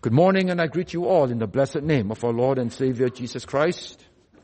Good morning, and I greet you all in the blessed name of our Lord and Savior Jesus Christ.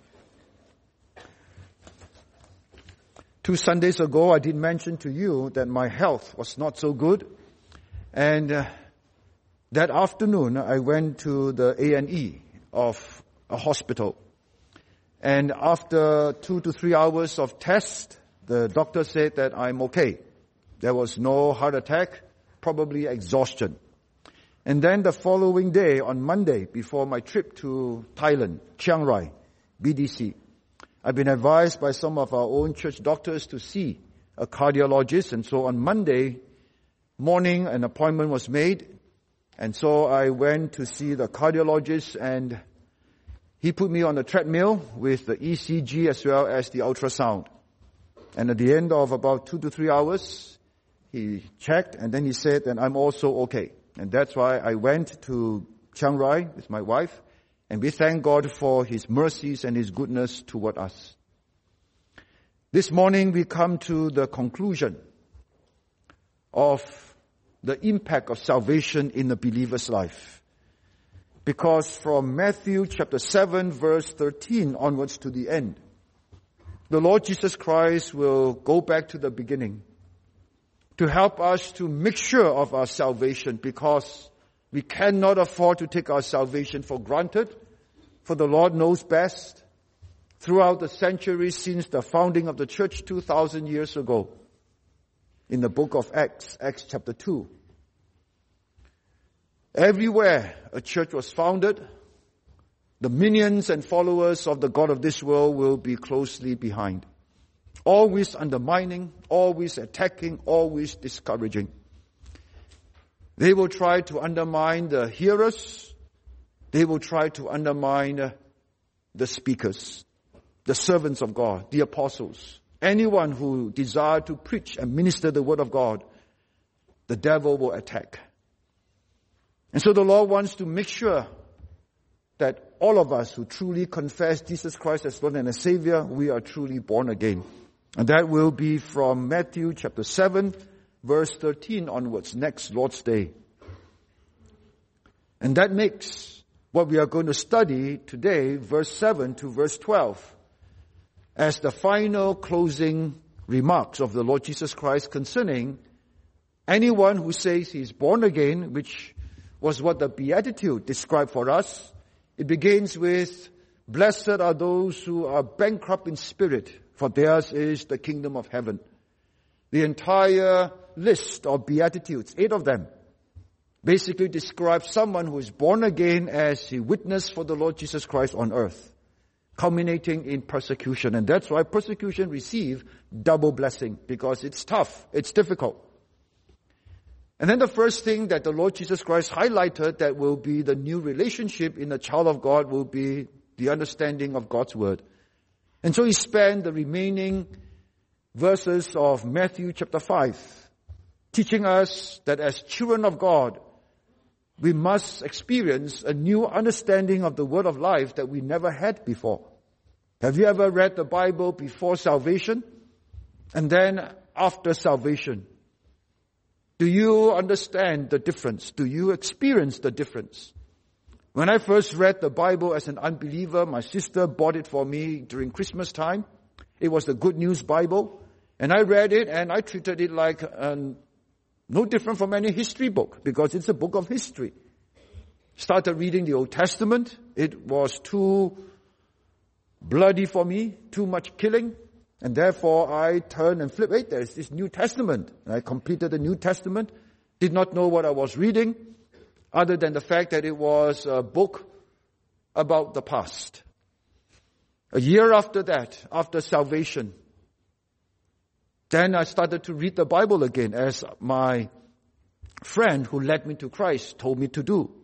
2 Sundays ago, I did mention to you that my health was not so good. And that afternoon, I went to the A&E of a hospital. And after 2 to 3 hours of test, the doctor said that I'm okay. There was no heart attack, probably exhaustion. And then the following day, on Monday, before my trip to Thailand, Chiang Rai, BDC, I've been advised by some of our own church doctors to see a cardiologist. And so on Monday morning, an appointment was made. And so I went to see the cardiologist, and he put me on the treadmill with the ECG as well as the ultrasound. And at the end of about 2 to 3 hours, he checked, and then he said that I'm also okay. And that's why I went to Chiang Rai with my wife, and we thank God for His mercies and His goodness toward us. This morning we come to the conclusion of the impact of salvation in the believer's life. Because from Matthew chapter 7 verse 13 onwards to the end, the Lord Jesus Christ will go back to the beginning to help us to make sure of our salvation, because we cannot afford to take our salvation for granted, for the Lord knows best. Throughout the centuries since the founding of the church 2,000 years ago, in the book of Acts chapter 2, everywhere a church was founded, the minions and followers of the God of this world will be closely behind. Always undermining, always attacking, always discouraging. They will try to undermine the hearers. They will try to undermine the speakers, the servants of God, the apostles. Anyone who desire to preach and minister the word of God, the devil will attack. And so the Lord wants to make sure that all of us who truly confess Jesus Christ as Lord and as Savior, we are truly born again. And that will be from Matthew chapter 7, verse 13 onwards, next Lord's Day. And that makes what we are going to study today, verse 7 to verse 12, as the final closing remarks of the Lord Jesus Christ concerning anyone who says he is born again, which was what the Beatitude described for us. It begins with, "Blessed are those who are bankrupt in spirit, for theirs is the kingdom of heaven." The entire list of Beatitudes, 8 of them, basically describes someone who is born again as he witnessed for the Lord Jesus Christ on earth, culminating in persecution. And that's why persecution receive double blessing, because it's tough, it's difficult. And then the first thing that the Lord Jesus Christ highlighted that will be the new relationship in a child of God will be the understanding of God's word. And so he spent the remaining verses of Matthew chapter 5 teaching us that as children of God, we must experience a new understanding of the word of life that we never had before. Have you ever read the Bible before salvation and then after salvation? Do you understand the difference? Do you experience the difference? When I first read the Bible as an unbeliever, my sister bought it for me during Christmas time. It was the Good News Bible. And I read it and I treated it like no different from any history book, because it's a book of history. Started reading the Old Testament. It was too bloody for me, too much killing. And therefore I turned and flipped, wait, there's this New Testament. And I completed the New Testament. Did not know what I was reading, other than the fact that it was a book about the past. A year after that, after salvation, then I started to read the Bible again, as my friend who led me to Christ told me to do.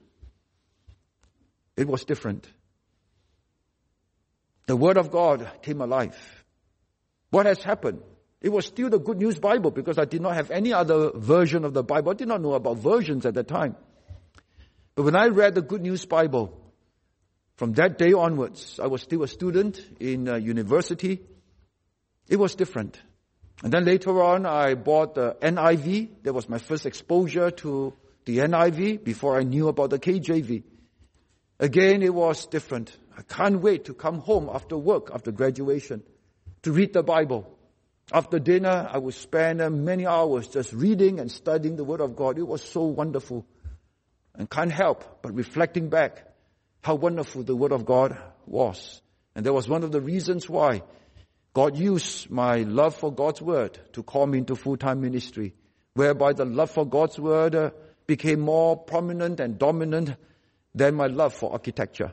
It was different. The Word of God came alive. What has happened? It was still the Good News Bible, because I did not have any other version of the Bible. I did not know about versions at that time. But when I read the Good News Bible, from that day onwards, I was still a student in university. It was different. And then later on, I bought the NIV. That was my first exposure to the NIV before I knew about the KJV. Again, it was different. I can't wait to come home after work, after graduation, to read the Bible. After dinner, I would spend many hours just reading and studying the Word of God. It was so wonderful. And can't help but reflecting back how wonderful the Word of God was. And that was one of the reasons why God used my love for God's Word to call me into full-time ministry, whereby the love for God's Word became more prominent and dominant than my love for architecture.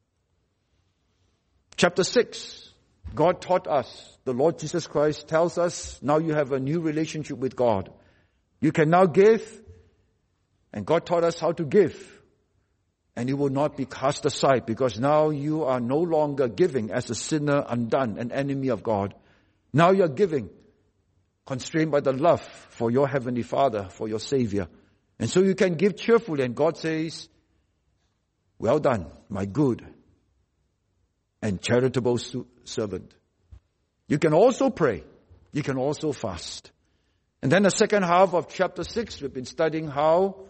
Chapter 6, God taught us, the Lord Jesus Christ tells us, now you have a new relationship with God. You can now give, and God taught us how to give. And you will not be cast aside, because now you are no longer giving as a sinner undone, an enemy of God. Now you are giving, constrained by the love for your Heavenly Father, for your Savior. And so you can give cheerfully, and God says, well done, my good and charitable servant. You can also pray. You can also fast. And then the second half of chapter 6, we've been studying how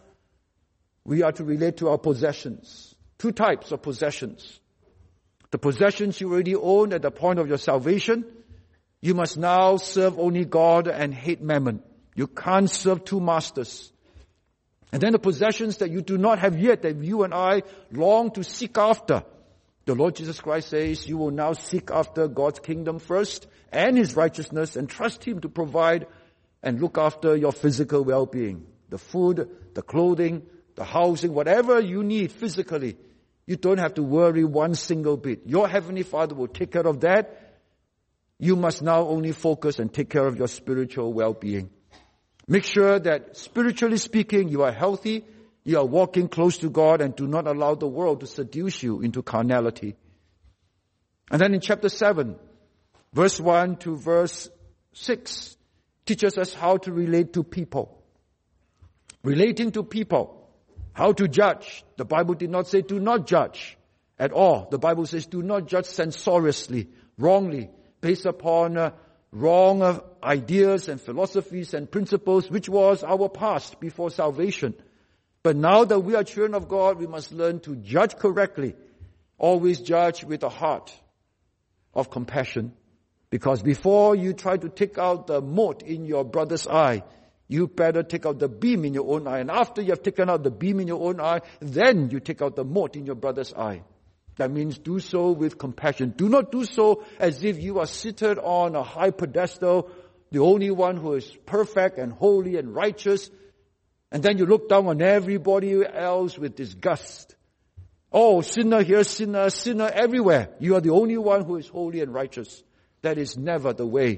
we are to relate to our possessions. Two types of possessions. The possessions you already own at the point of your salvation. You must now serve only God and hate mammon. You can't serve two masters. And then the possessions that you do not have yet, that you and I long to seek after. The Lord Jesus Christ says you will now seek after God's kingdom first and His righteousness, and trust Him to provide and look after your physical well-being. The food, the clothing, the housing, whatever you need physically, you don't have to worry one single bit. Your Heavenly Father will take care of that. You must now only focus and take care of your spiritual well-being. Make sure that spiritually speaking, you are healthy, you are walking close to God, and do not allow the world to seduce you into carnality. And then in chapter 7, verse 1 to verse 6, teaches us how to relate to people. Relating to people. How to judge. The Bible did not say do not judge at all. The Bible says do not judge censoriously, wrongly, based upon wrong ideas and philosophies and principles, which was our past before salvation. But now that we are children of God, we must learn to judge correctly. Always judge with a heart of compassion. Because before you try to take out the mote in your brother's eye, you better take out the beam in your own eye. And after you have taken out the beam in your own eye, then you take out the mote in your brother's eye. That means do so with compassion. Do not do so as if you are seated on a high pedestal, the only one who is perfect and holy and righteous. And then you look down on everybody else with disgust. Oh, sinner here, sinner, sinner everywhere. You are the only one who is holy and righteous. That is never the way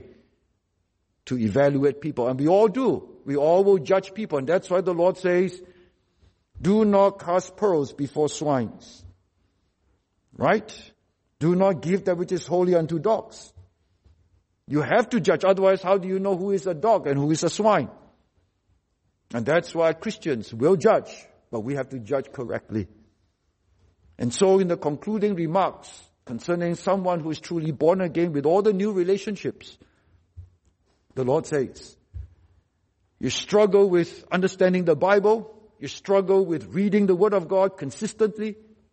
to evaluate people. And we all do. We all will judge people. And that's why the Lord says, do not cast pearls before swines. Right? Do not give that which is holy unto dogs. You have to judge. Otherwise, how do you know who is a dog and who is a swine? And that's why Christians will judge, but we have to judge correctly. And so in the concluding remarks concerning someone who is truly born again with all the new relationships, the Lord says, you struggle with understanding the Bible, you struggle with reading the Word of God consistently,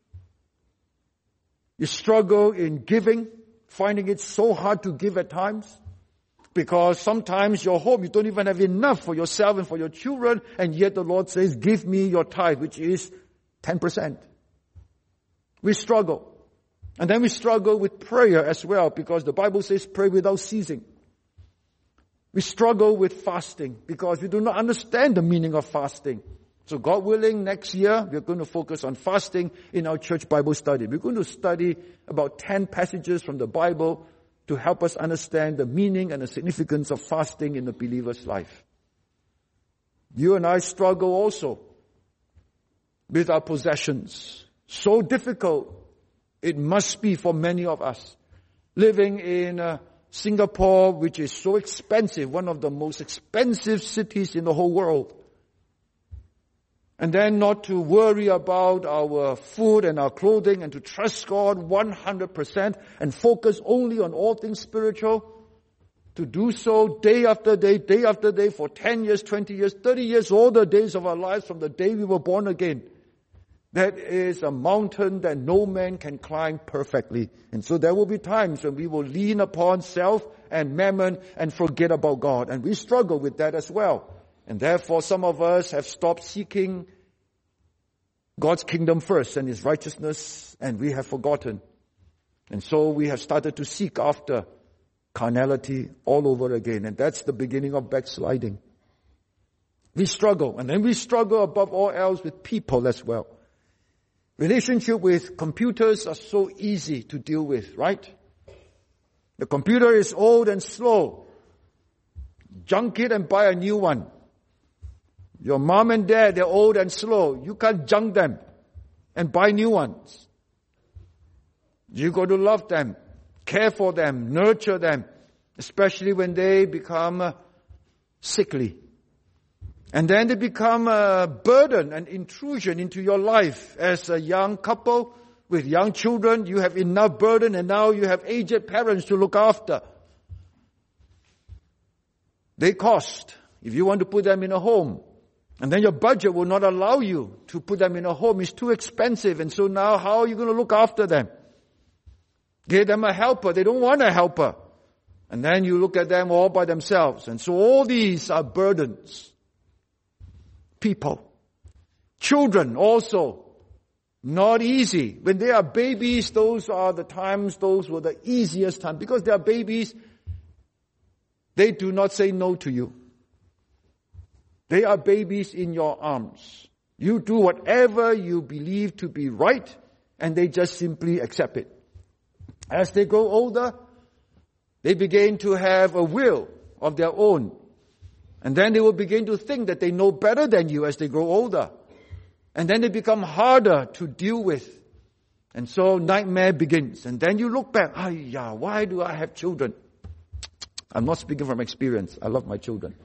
you struggle in giving, finding it so hard to give at times, because sometimes your home, you don't even have enough for yourself and for your children, and yet the Lord says, give me your tithe, which is 10%. We struggle. And then we struggle with prayer as well, because the Bible says pray without ceasing. We struggle with fasting, because we do not understand the meaning of fasting. So God willing, next year, we're going to focus on fasting in our church Bible study. We're going to study about 10 passages from the Bible to help us understand the meaning and the significance of fasting in the believer's life. You and I struggle also with our possessions. So difficult it must be for many of us. Living in Singapore, which is so expensive, one of the most expensive cities in the whole world. And then not to worry about our food and our clothing, and to trust God 100% and focus only on all things spiritual. to do so day after day, for 10 years, 20 years, 30 years, all the days of our lives from the day we were born again. That is a mountain that no man can climb perfectly. And so there will be times when we will lean upon self and mammon and forget about God. And we struggle with that as well. And therefore some of us have stopped seeking God's kingdom first and His righteousness, and we have forgotten. And so we have started to seek after carnality all over again. And that's the beginning of backsliding. We struggle. And then we struggle above all else with people as well. Relationship with computers are so easy to deal with, right? The computer is old and slow. Junk it and buy a new one. Your mom and dad, they're old and slow. You can't junk them and buy new ones. You got to love them, care for them, nurture them, especially when they become sickly. And then they become a burden, an intrusion into your life. As a young couple with young children, you have enough burden, and now you have aged parents to look after. They cost if you want to put them in a home. And then your budget will not allow you to put them in a home. It's too expensive. And so now how are you going to look after them? Give them a helper. They don't want a helper. And then you look at them all by themselves. And so all these are burdens. People. Children also. Not easy. When they are babies, those are the times, those were the easiest times. Because they are babies, they do not say no to you. They are babies in your arms. You do whatever you believe to be right, and they just simply accept it. As they grow older, they begin to have a will of their own. And then they will begin to think that they know better than you as they grow older. And then they become harder to deal with. And so nightmare begins. And then you look back, why do I have children? I'm not speaking from experience. I love my children.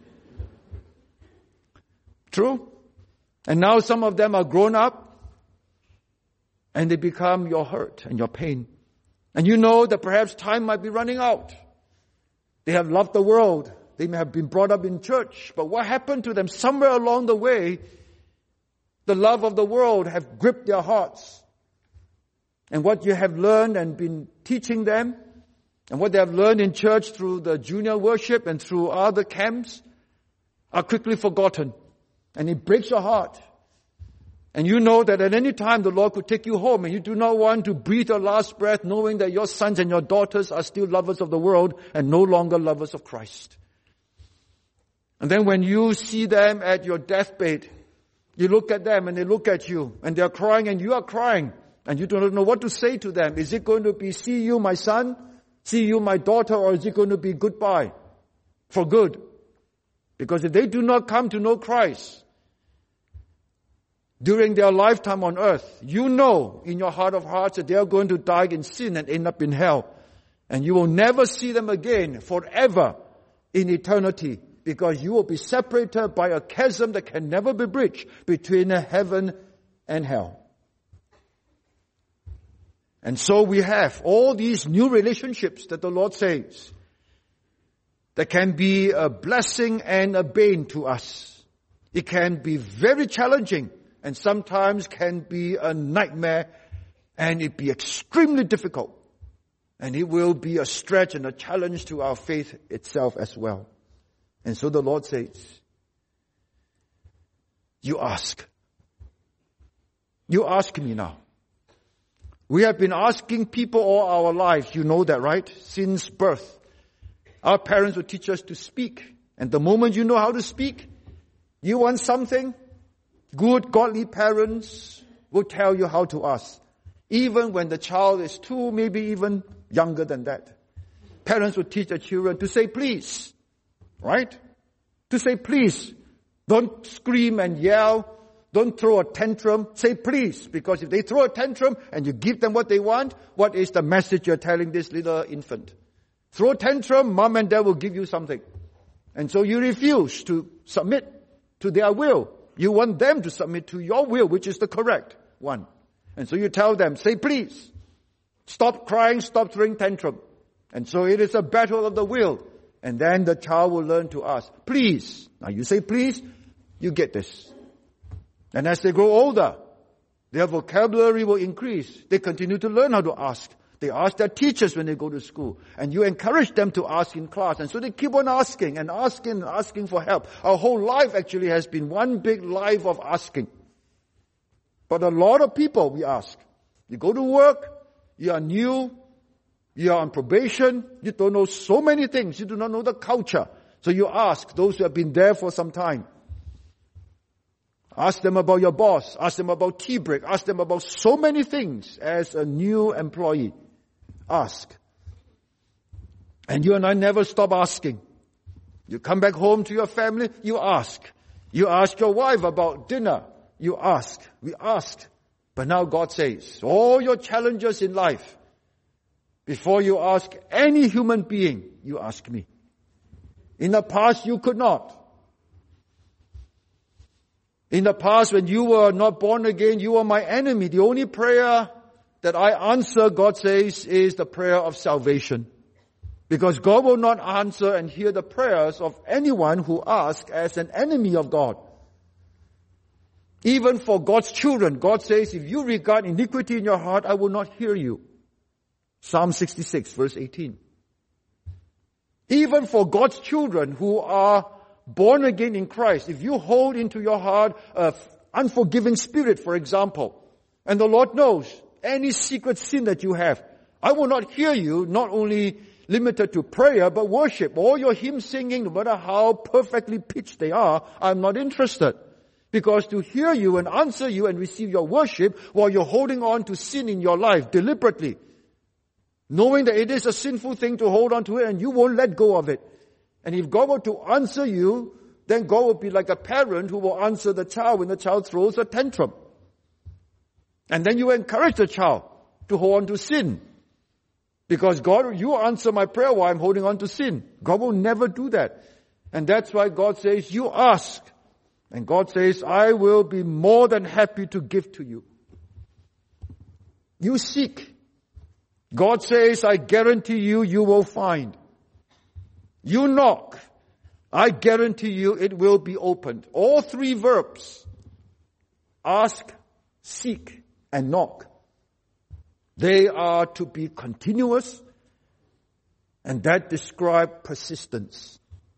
True? And now some of them are grown up. And they become your hurt and your pain. And you know that perhaps time might be running out. They have loved the world. They may have been brought up in church. But what happened to them? Somewhere along the way, the love of the world have gripped their hearts. And what you have learned and been teaching them, and what they have learned in church through the junior worship and through other camps, are quickly forgotten. And it breaks your heart. And you know that at any time the Lord could take you home, and you do not want to breathe your last breath knowing that your sons and your daughters are still lovers of the world and no longer lovers of Christ. And then when you see them at your deathbed, you look at them and they look at you and they are crying and you are crying and you don't know what to say to them. Is it going to be, see you my son, see you my daughter, or is it going to be goodbye for good? Because if they do not come to know Christ during their lifetime on earth, you know in your heart of hearts that they are going to die in sin and end up in hell. And you will never see them again forever in eternity, because you will be separated by a chasm that can never be bridged between heaven and hell. And so we have all these new relationships that the Lord says that can be a blessing and a bane to us. It can be very challenging and sometimes can be a nightmare, and it be extremely difficult. And it will be a stretch and a challenge to our faith itself as well. And so the Lord says, you ask. You ask me now. We have been asking people all our lives. You know that, right? Since birth. Our parents would teach us to speak. And the moment you know how to speak, you want something, good, godly parents will tell you how to ask. Even when the child is 2, maybe even younger than that. Parents will teach their children to say please. Right? To say please. Don't scream and yell. Don't throw a tantrum. Say please. Because if they throw a tantrum and you give them what they want, what is the message you're telling this little infant? Throw a tantrum, mom and dad will give you something. And so you refuse to submit to their will. You want them to submit to your will, which is the correct one. And so you tell them, say please. Stop crying, stop throwing tantrum. And so it is a battle of the will. And then the child will learn to ask, please. Now you say please, you get this. And as they grow older, their vocabulary will increase. They continue to learn how to ask. They ask their teachers when they go to school. And you encourage them to ask in class. And so they keep on asking and asking and asking for help. Our whole life actually has been one big life of asking. But a lot of people, we ask. You go to work, you are new, you are on probation, you don't know so many things, you do not know the culture. So you ask those who have been there for some time. Ask them about your boss, ask them about tea break, ask them about so many things as a new employee. Ask. And you and I never stop asking. You come back home to your family, you ask. You ask your wife about dinner, you ask. We asked. But now God says, all your challenges in life, before you ask any human being, you ask me. In the past, you could not. In the past, when you were not born again, you were my enemy. The only prayer that I answer, God says, is the prayer of salvation. Because God will not answer and hear the prayers of anyone who asks as an enemy of God. Even for God's children, God says, if you regard iniquity in your heart, I will not hear you. Psalm 66, verse 18. Even for God's children who are born again in Christ, if you hold into your heart an unforgiving spirit, for example, and the Lord knows any secret sin that you have, I will not hear you, not only limited to prayer, but worship. All your hymn singing, no matter how perfectly pitched they are, I'm not interested. Because to hear you and answer you and receive your worship while you're holding on to sin in your life deliberately, knowing that it is a sinful thing to hold on to it and you won't let go of it. And if God were to answer you, then God will be like a parent who will answer the child when the child throws a tantrum. And then you encourage the child to hold on to sin. Because God, you answer my prayer while I'm holding on to sin. God will never do that. And that's why God says, you ask. And God says, I will be more than happy to give to you. You seek. God says, I guarantee you, you will find. You knock. I guarantee you it will be opened. All three verbs. Ask, seek, and knock. They are to be continuous, and that describes persistence.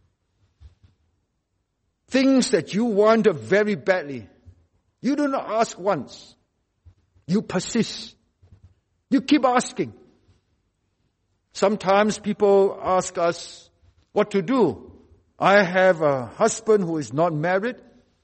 Things that you want very badly. You do not ask once. You persist. You keep asking. Sometimes people ask us what to do. I have a husband who is not married.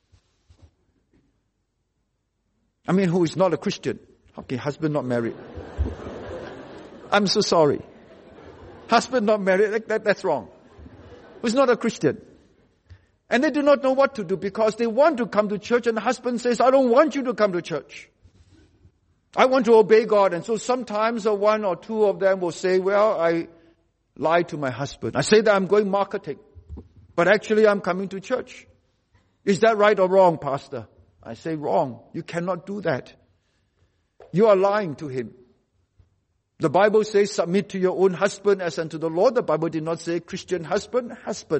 Who is not a Christian. Okay, husband not married. I'm so sorry. Husband not married, that's wrong. Who's not a Christian. And they do not know what to do because they want to come to church and the husband says, I don't want you to come to church. I want to obey God. And so sometimes one or two of them will say, well, I lied to my husband. I say that I'm going marketing, but actually I'm coming to church. Is that right or wrong, Pastor? I say wrong. You cannot do that. You are lying to him. The Bible says submit to your own husband as unto the Lord. The Bible did not say Christian husband.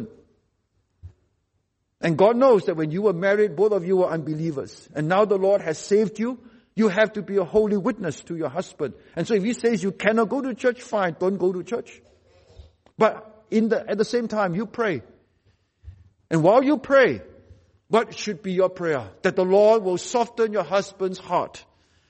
And God knows that when you were married, both of you were unbelievers. And now the Lord has saved you. You have to be a holy witness to your husband. And so if he says you cannot go to church, fine, don't go to church. But at the same time, you pray. And while you pray, what should be your prayer? That the Lord will soften your husband's heart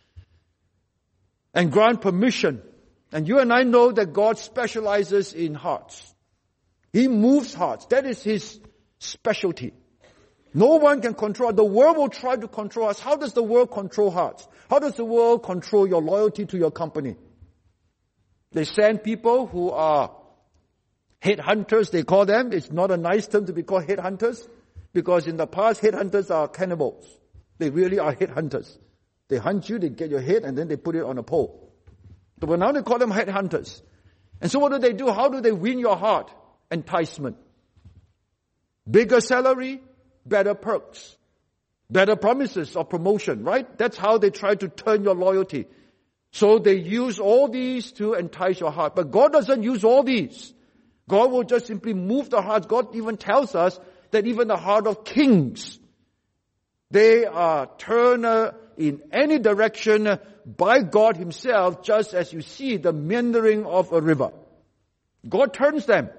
and grant permission. And you and I know that God specializes in hearts. He moves hearts. That is his specialty. No one can control. The world will try to control us. How does the world control hearts? How does the world control your loyalty to your company? They send people who are headhunters, they call them. It's not a nice term to be called headhunters, because in the past, headhunters are cannibals. They really are headhunters. They hunt you, they get your head, and then they put it on a pole. But now they call them headhunters. And so what do? How do they win your heart? Enticement. Bigger salary, better perks, better promises of promotion, right? That's how they try to turn your loyalty. So they use all these to entice your heart. But God doesn't use all these. God will just simply move the hearts. God even tells us that even the heart of kings, they are turned in any direction by God himself, just as you see the meandering of a river. God turns them.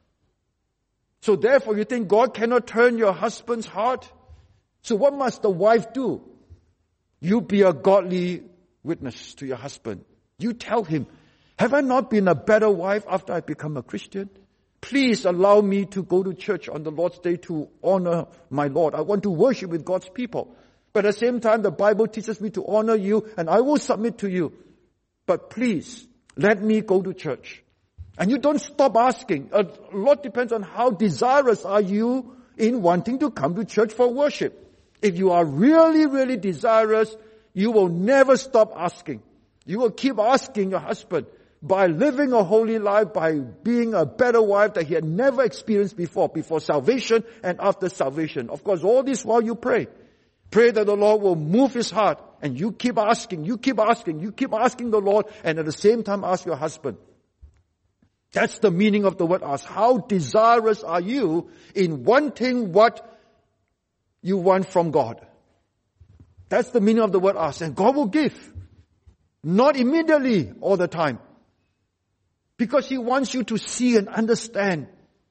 So therefore you think God cannot turn your husband's heart? So what must the wife do? You be a godly witness to your husband. You tell him, have I not been a better wife after I become a Christian? Please allow me to go to church on the Lord's Day to honor my Lord. I want to worship with God's people. But at the same time, the Bible teaches me to honor you and I will submit to you. But please, let me go to church. And you don't stop asking. A lot depends on how desirous are you in wanting to come to church for worship. If you are really, really desirous, you will never stop asking. You will keep asking your husband by living a holy life, by being a better wife that he had never experienced before salvation and after salvation. Of course, all this while you pray. Pray that the Lord will move his heart, and you keep asking the Lord, and at the same time ask your husband. That's the meaning of the word ask. How desirous are you in wanting what you want from God? That's the meaning of the word ask. And God will give. Not immediately all the time. Because he wants you to see and understand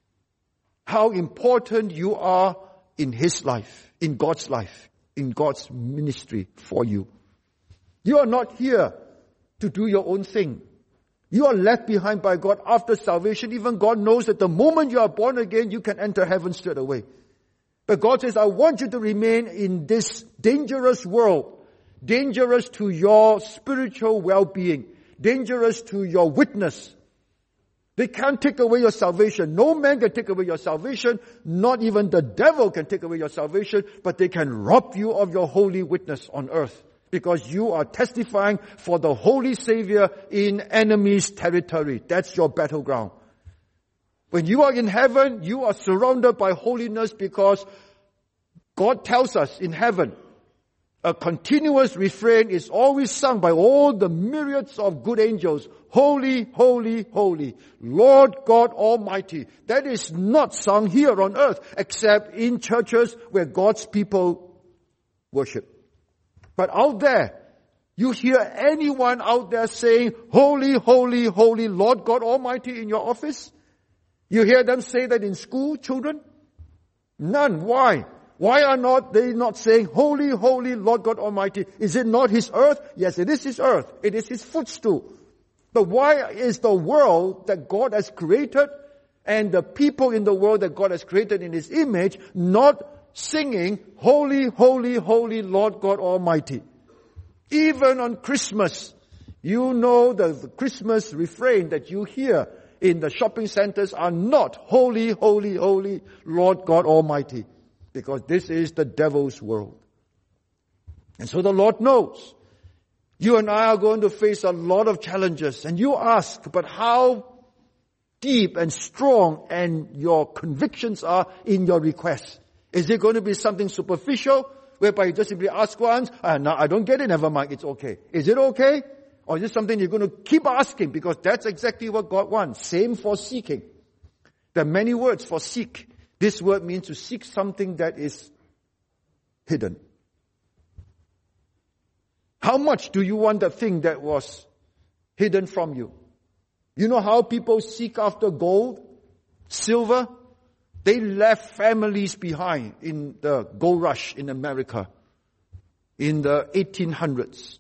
how important you are in his life, in God's life, in God's ministry for you. You are not here to do your own thing. You are left behind by God after salvation. Even God knows that the moment you are born again, you can enter heaven straight away. But God says, I want you to remain in this dangerous world, dangerous to your spiritual well-being, dangerous to your witness. They can't take away your salvation. No man can take away your salvation. Not even the devil can take away your salvation, but they can rob you of your holy witness on earth. Because you are testifying for the Holy Savior in enemy's territory. That's your battleground. When you are in heaven, you are surrounded by holiness because God tells us in heaven, a continuous refrain is always sung by all the myriads of good angels. Holy, holy, holy, Lord God Almighty. That is not sung here on earth, except in churches where God's people worship. But out there, you hear anyone out there saying, holy, holy, holy, Lord God Almighty in your office? You hear them say that in school, children? None. Why? Why are they not saying, holy, holy, Lord God Almighty? Is it not his earth? Yes, it is his earth. It is his footstool. But why is the world that God has created and the people in the world that God has created in his image not singing, holy, holy, holy, Lord God Almighty? Even on Christmas, you know the Christmas refrain that you hear in the shopping centers are not holy, holy, holy, Lord God Almighty. Because this is the devil's world. And so the Lord knows. You and I are going to face a lot of challenges. And you ask, but how deep and strong and your convictions are in your requests? Is it going to be something superficial, whereby you just simply ask once, no, I don't get it, never mind, it's okay. Is it okay? Or is it something you're going to keep asking? Because that's exactly what God wants. Same for seeking. There are many words for seek. This word means to seek something that is hidden. How much do you want the thing that was hidden from you? You know how people seek after gold, silver? They left families behind in the gold rush in America in the 1800s.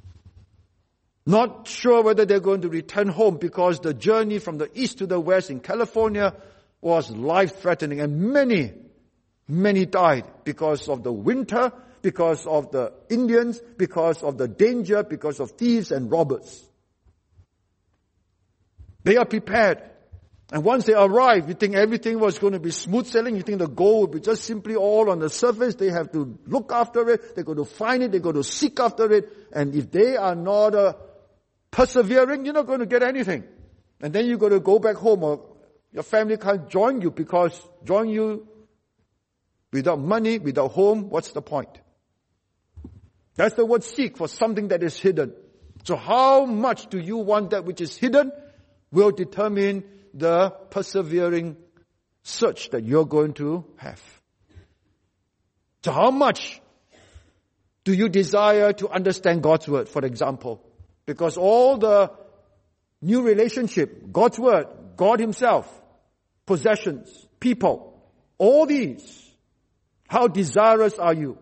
Not sure whether they're going to return home because the journey from the east to the west in California was life-threatening, and many died because of the winter, because of the Indians, because of the danger, because of thieves and robbers. They are prepared. And once they arrive, you think everything was going to be smooth sailing. You think the gold would be just simply all on the surface. They have to look after it. They're going to find it. They're going to seek after it. And if they are not persevering, you're not going to get anything. And then you're going to go back home, or your family can't join you, because join you without money, without home, what's the point? That's the word seek, for something that is hidden. So how much do you want that which is hidden will determine the persevering search that you're going to have. So how much do you desire to understand God's Word, for example? Because all the new relationship, God's Word, God Himself, possessions, people, all these, how desirous are you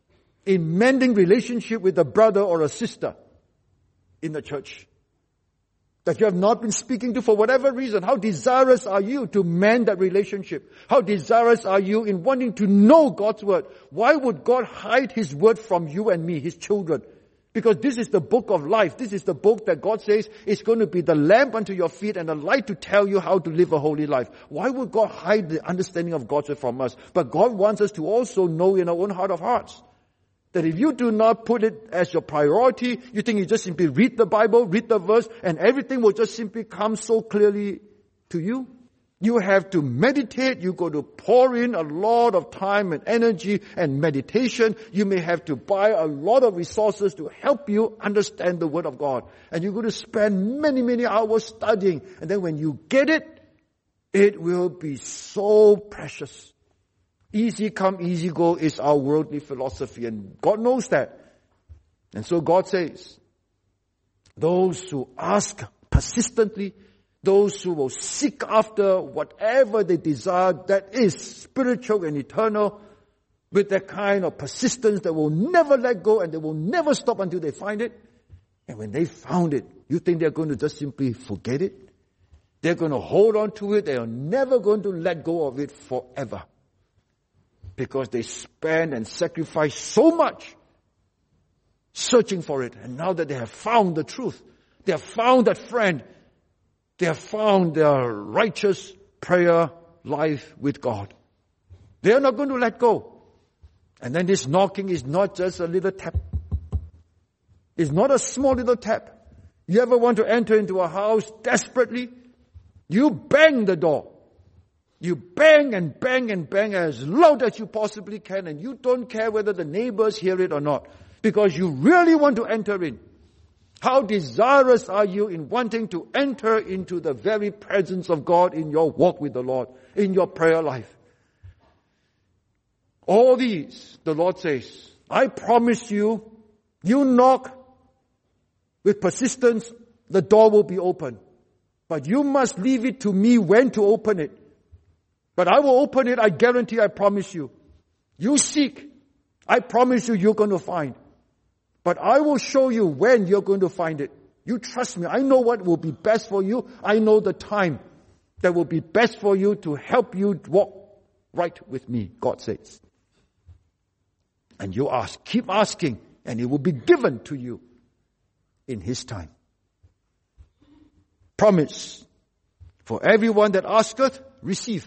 in mending relationship with a brother or a sister in the church that you have not been speaking to for whatever reason? How desirous are you to mend that relationship? How desirous are you in wanting to know God's Word? Why would God hide His Word from you and me, His children? Because this is the book of life. This is the book that God says is going to be the lamp unto your feet and the light to tell you how to live a holy life. Why would God hide the understanding of God's Word from us? But God wants us to also know in our own heart of hearts that if you do not put it as your priority, you think you just simply read the Bible, read the verse, and everything will just simply come so clearly to you. You have to meditate. You got to pour in a lot of time and energy and meditation. You may have to buy a lot of resources to help you understand the Word of God. And you're going to spend many, many hours studying. And then when you get it, it will be so precious. Easy come, easy go is our worldly philosophy, and God knows that. And so God says, those who ask persistently, those who will seek after whatever they desire that is spiritual and eternal, with that kind of persistence that will never let go and they will never stop until they find it. And when they found it, you think they're going to just simply forget it? They're going to hold on to it. They are never going to let go of it forever. Because they spend and sacrifice so much searching for it. And now that they have found the truth, they have found that friend, they have found their righteous prayer life with God, they are not going to let go. And then this knocking is not just a little tap. It's not a small little tap. You ever want to enter into a house desperately? You bang the door. You bang and bang and bang as loud as you possibly can, and you don't care whether the neighbors hear it or not, because you really want to enter in. How desirous are you in wanting to enter into the very presence of God in your walk with the Lord, in your prayer life? All these, the Lord says, I promise you, you knock with persistence, the door will be open. But you must leave it to me when to open it. But I will open it, I guarantee, I promise you. You seek, I promise you, you're going to find. But I will show you when you're going to find it. You trust me, I know what will be best for you. I know the time that will be best for you to help you walk right with me, God says. And you ask, keep asking, and it will be given to you in His time. Promise, for everyone that asketh, receive.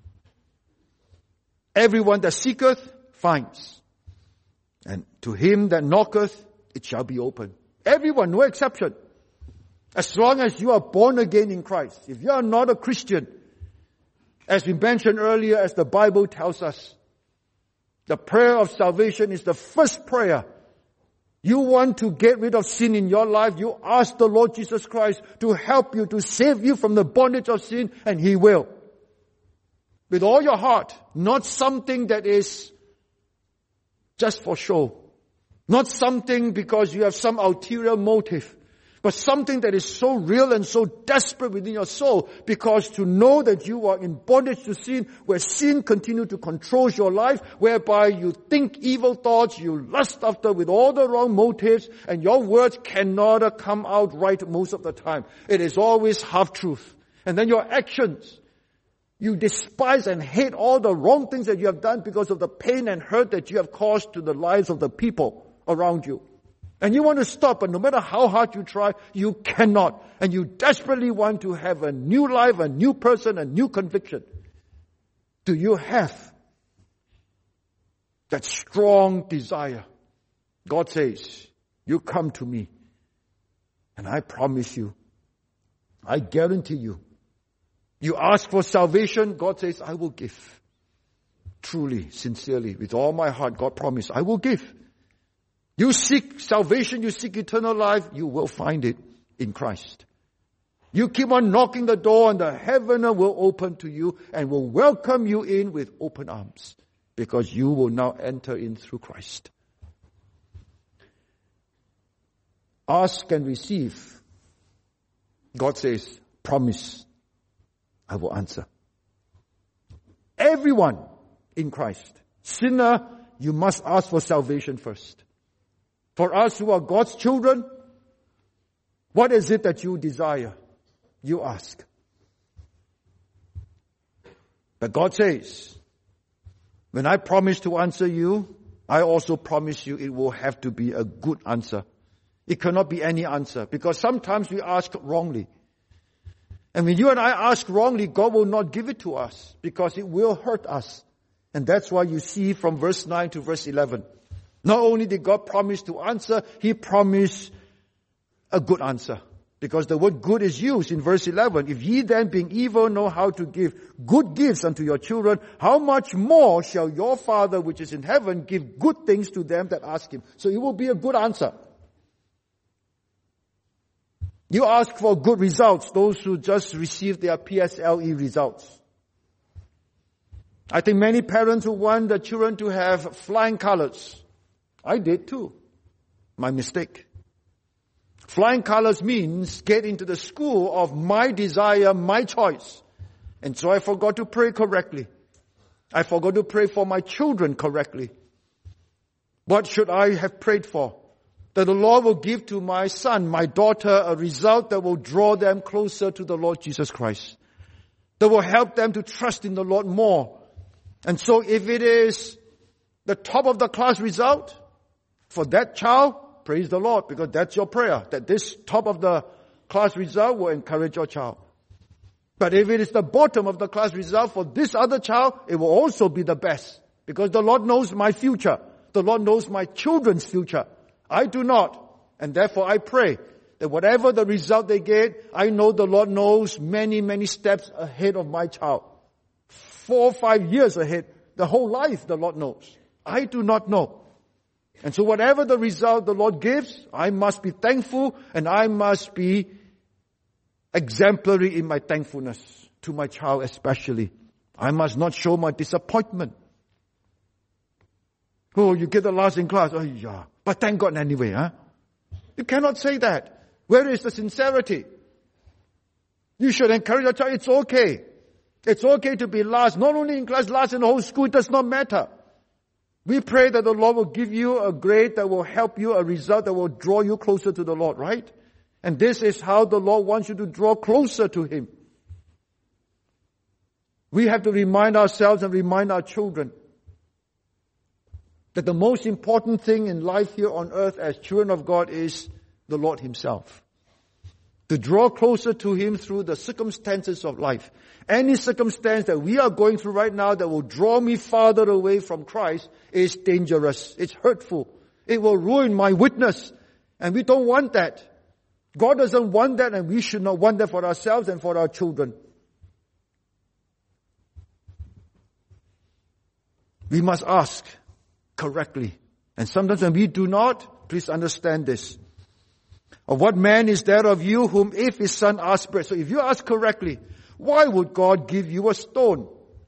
Everyone that seeketh, finds. And to him that knocketh, it shall be open. Everyone, no exception. As long as you are born again in Christ. If you are not a Christian, as we mentioned earlier, as the Bible tells us, the prayer of salvation is the first prayer. You want to get rid of sin in your life, you ask the Lord Jesus Christ to help you, to save you from the bondage of sin, and He will. With all your heart, not something that is just for show. Not something because you have some ulterior motive. But something that is so real and so desperate within your soul, because to know that you are in bondage to sin, where sin continues to control your life, whereby you think evil thoughts, you lust after with all the wrong motives, and your words cannot come out right most of the time. It is always half-truth. And then your actions, you despise and hate all the wrong things that you have done because of the pain and hurt that you have caused to the lives of the people around you. And you want to stop, but no matter how hard you try, you cannot. And you desperately want to have a new life, a new person, a new conviction. Do you have that strong desire? God says, you come to me, and I promise you, I guarantee you, you ask for salvation, God says, I will give. Truly, sincerely, with all my heart, God promised, I will give. You seek salvation, you seek eternal life, you will find it in Christ. You keep on knocking the door and the heaven will open to you and will welcome you in with open arms, because you will now enter in through Christ. Ask and receive. God says, promise, I will answer. Everyone in Christ. Sinner, you must ask for salvation first. For us who are God's children, what is it that you desire? You ask. But God says, when I promise to answer you, I also promise you it will have to be a good answer. It cannot be any answer, because sometimes we ask wrongly. And when you and I ask wrongly, God will not give it to us, because it will hurt us. And that's why you see from verse 9 to verse 11. Not only did God promise to answer, He promised a good answer. Because the word good is used in verse 11. If ye then being evil know how to give good gifts unto your children, how much more shall your Father which is in heaven give good things to them that ask Him? So it will be a good answer. You ask for good results, those who just received their PSLE results. I think many parents who want their children to have flying colors. I did too. My mistake. Flying colors means get into the school of my desire, my choice. And so I forgot to pray correctly. I forgot to pray for my children correctly. What should I have prayed for? That the Lord will give to my son, my daughter, a result that will draw them closer to the Lord Jesus Christ. That will help them to trust in the Lord more. And so if it is the top of the class result for that child, praise the Lord, because that's your prayer, that this top of the class result will encourage your child. But if it is the bottom of the class result for this other child, it will also be the best, because the Lord knows my future. The Lord knows my children's future. I do not. And therefore I pray that whatever the result they get, I know the Lord knows many, many steps ahead of my child. 4 or 5 years ahead. The whole life the Lord knows. I do not know. And so whatever the result the Lord gives, I must be thankful, and I must be exemplary in my thankfulness to my child especially. I must not show my disappointment. Oh, you get the last in class. Oh, yeah. But thank God anyway, huh? You cannot say that. Where is the sincerity? You should encourage your child. It's okay. It's okay to be last. Not only in class, last in the whole school. It does not matter. We pray that the Lord will give you a grade that will help you, a result that will draw you closer to the Lord, right? And this is how the Lord wants you to draw closer to Him. We have to remind ourselves and remind our children that the most important thing in life here on earth as children of God is the Lord Himself. To draw closer to Him through the circumstances of life. Any circumstance that we are going through right now that will draw me farther away from Christ is dangerous. It's hurtful. It will ruin my witness. And we don't want that. God doesn't want that, and we should not want that for ourselves and for our children. We must ask correctly. And sometimes when we do not, please understand this. Of what man is there of you whom if his son asks bread? So if you ask correctly, why would God give you a stone?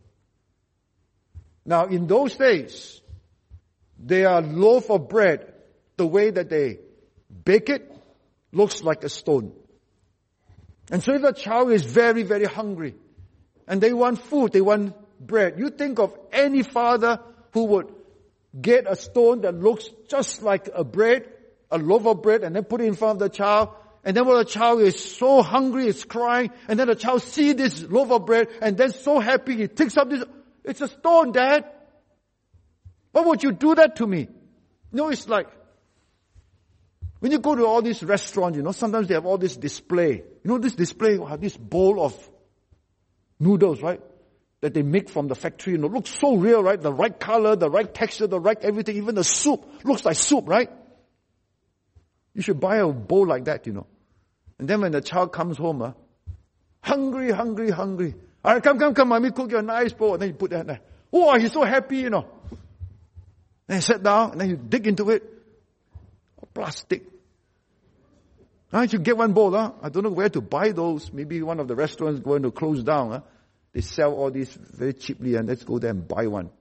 Now in those days, they are loaf of bread. The way that they bake it looks like a stone. And so if the child is very, very hungry and they want food, they want bread, you think of any father who would get a stone that looks just like a bread, a loaf of bread, and then put it in front of the child. And then when the child is so hungry, it's crying, and then the child sees this loaf of bread, and then so happy, he takes up this, it's a stone, Dad. Why would you do that to me? It's like, when you go to all these restaurants, sometimes they have all this display. This display, this bowl of noodles, right? That they make from the factory, looks so real, right? The right color, the right texture, the right everything, even the soup looks like soup, right? You should buy a bowl like that, And then when the child comes home, hungry, hungry, hungry. All right, come, mommy, cook you a nice bowl. And then you put that there. Oh, he's so happy, Then you sit down, and then you dig into it. Oh, plastic. You should get one bowl. I don't know where to buy those. Maybe one of the restaurants going to close down. They sell all these very cheaply, and let's go there and buy one.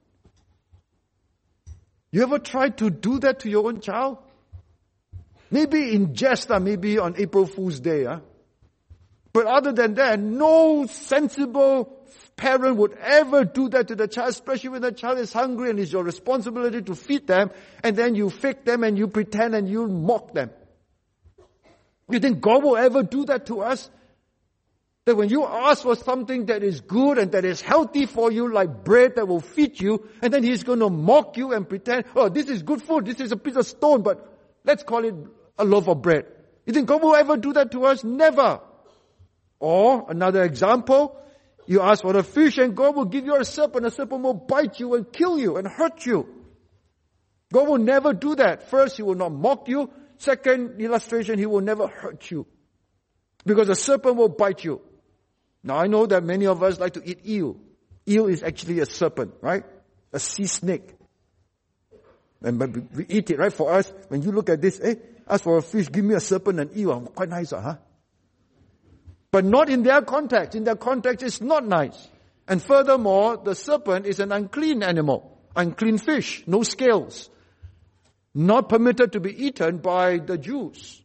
You ever tried to do that to your own child? Maybe in jest, maybe on April Fool's Day. But other than that, no sensible parent would ever do that to the child, especially when the child is hungry and it's your responsibility to feed them, and then you fake them and you pretend and you mock them. You think God will ever do that to us? That when you ask for something that is good and that is healthy for you, like bread that will feed you, and then He's going to mock you and pretend, oh, this is good food, this is a piece of stone, but let's call it a loaf of bread. You think God will ever do that to us? Never. Or, another example, you ask for a fish and God will give you a serpent will bite you and kill you and hurt you. God will never do that. First, He will not mock you. Second illustration, He will never hurt you. Because a serpent will bite you. Now I know that many of us like to eat eel. Eel is actually a serpent, right? A sea snake. And we eat it, right? For us, when you look at this, ask for a fish, give me a serpent and eel. Quite nice, huh? But not in their context. In their context, it's not nice. And furthermore, the serpent is an unclean animal. Unclean fish, no scales. Not permitted to be eaten by the Jews.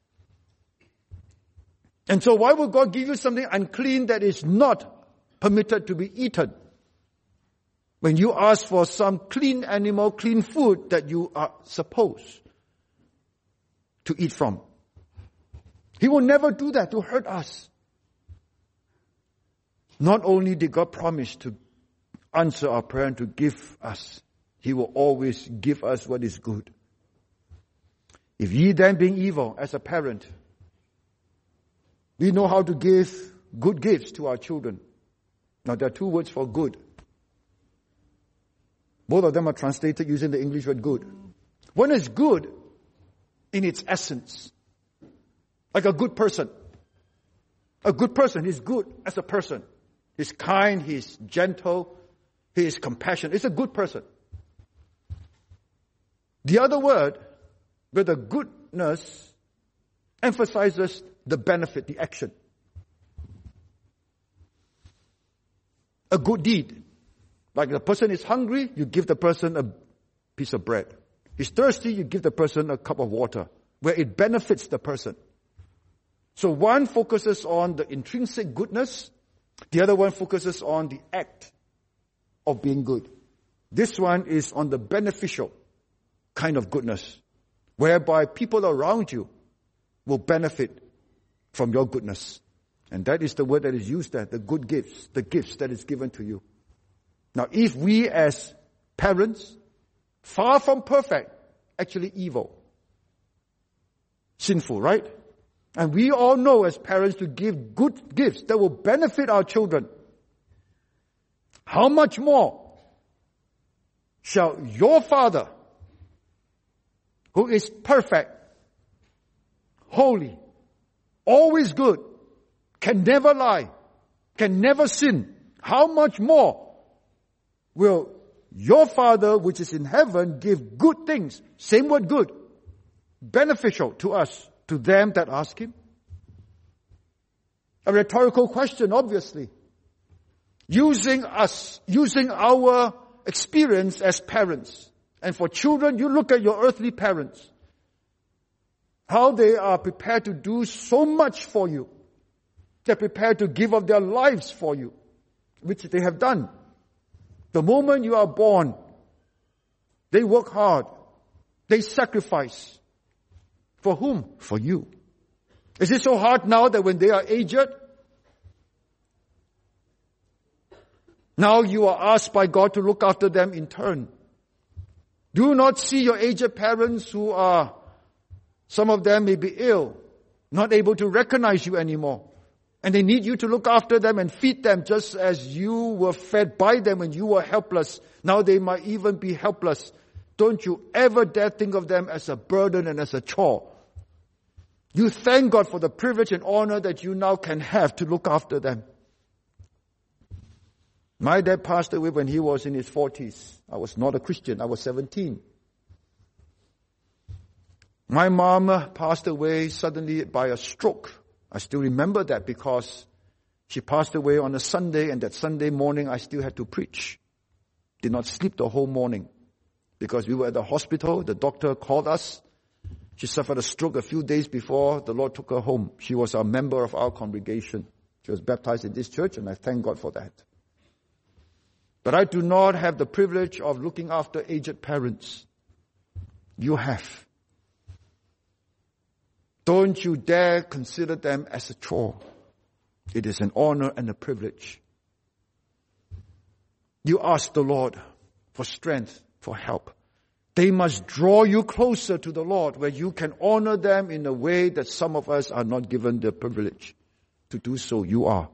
And so why would God give you something unclean that is not permitted to be eaten? When you ask for some clean animal, clean food that you are supposed to eat from. He will never do that to hurt us. Not only did God promise to answer our prayer and to give us, He will always give us what is good. If ye then being evil as a parent, we know how to give good gifts to our children. Now there are two words for good. Both of them are translated using the English word good. One is good in its essence. Like a good person. A good person is good as a person. He's kind, he's gentle, he is compassionate. It's a good person. The other word, where the goodness emphasizes the benefit, the action. A good deed. Like the person is hungry, you give the person a piece of bread. He's thirsty, you give the person a cup of water, where it benefits the person. So one focuses on the intrinsic goodness, the other one focuses on the act of being good. This one is on the beneficial kind of goodness, whereby people around you will benefit from your goodness. And that is the word that is used there, the good gifts, the gifts that is given to you. Now, if we as parents, far from perfect, actually evil, sinful, right? And we all know as parents to give good gifts that will benefit our children. How much more shall your Father, who is perfect, holy, always good, can never lie, can never sin, how much more will your Father which is in heaven give good things, same word good, beneficial to us, to them that ask Him? A rhetorical question, obviously. Using our experience as parents. And for children, you look at your earthly parents. How they are prepared to do so much for you. They're prepared to give up their lives for you, which they have done. The moment you are born, they work hard. They sacrifice. For whom? For you. Is it so hard now that when they are aged, now you are asked by God to look after them in turn? Do not see your aged parents who are, some of them may be ill, not able to recognize you anymore. And they need you to look after them and feed them just as you were fed by them when you were helpless. Now they might even be helpless. Don't you ever dare think of them as a burden and as a chore. You thank God for the privilege and honor that you now can have to look after them. My dad passed away when he was in his 40s. I was not a Christian. I was 17. My mom passed away suddenly by a stroke. I still remember that because she passed away on a Sunday, and that Sunday morning I still had to preach. Did not sleep the whole morning because we were at the hospital. The doctor called us. She suffered a stroke a few days before the Lord took her home. She was a member of our congregation. She was baptized in this church, and I thank God for that. But I do not have the privilege of looking after aged parents. You have. Don't you dare consider them as a chore. It is an honor and a privilege. You ask the Lord for strength, for help. They must draw you closer to the Lord, where you can honor them in a way that some of us are not given the privilege to do so. You are.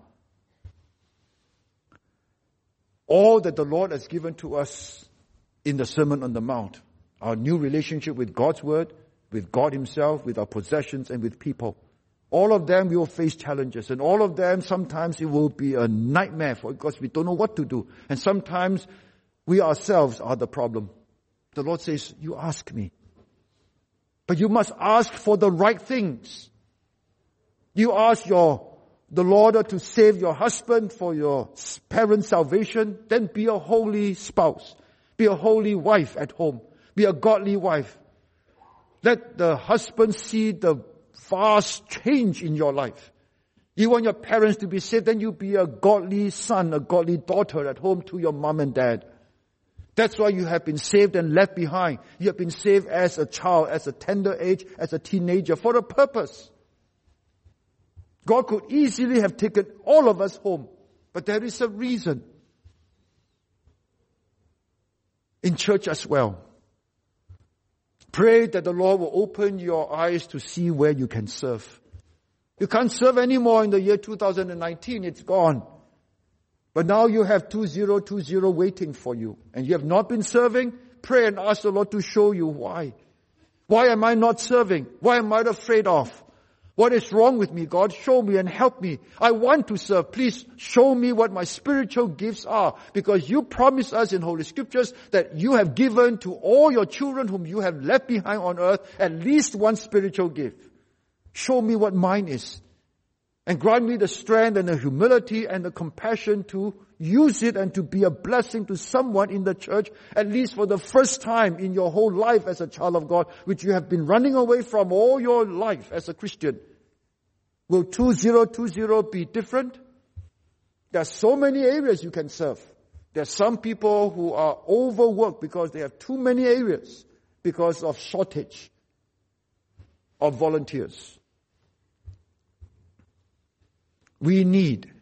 All that the Lord has given to us in the Sermon on the Mount, our new relationship with God's Word, with God Himself, with our possessions, and with people. All of them we will face challenges, and all of them sometimes it will be a nightmare because we don't know what to do. And sometimes we ourselves are the problem. The Lord says, you ask me. But you must ask for the right things. You ask the Lord to save your husband for your parents' salvation, then be a holy spouse. Be a holy wife at home. Be a godly wife. Let the husband see the vast change in your life. You want your parents to be saved, then you be a godly son, a godly daughter at home to your mom and dad. That's why you have been saved and left behind. You have been saved as a child, as a tender age, as a teenager, for a purpose. God could easily have taken all of us home, but there is a reason. In church as well. Pray that the Lord will open your eyes to see where you can serve. You can't serve anymore in the year 2019. It's gone. But now you have 2020 waiting for you. And you have not been serving. Pray and ask the Lord to show you why. Why am I not serving? Why am I afraid of? What is wrong with me, God? Show me and help me. I want to serve. Please show me what my spiritual gifts are. Because you promise us in Holy Scriptures that you have given to all your children whom you have left behind on earth at least one spiritual gift. Show me what mine is. And grant me the strength and the humility and the compassion to use it and to be a blessing to someone in the church, at least for the first time in your whole life as a child of God, which you have been running away from all your life as a Christian. Will 2020 be different? There are so many areas you can serve. There are some people who are overworked because they have too many areas because of shortage of volunteers. We need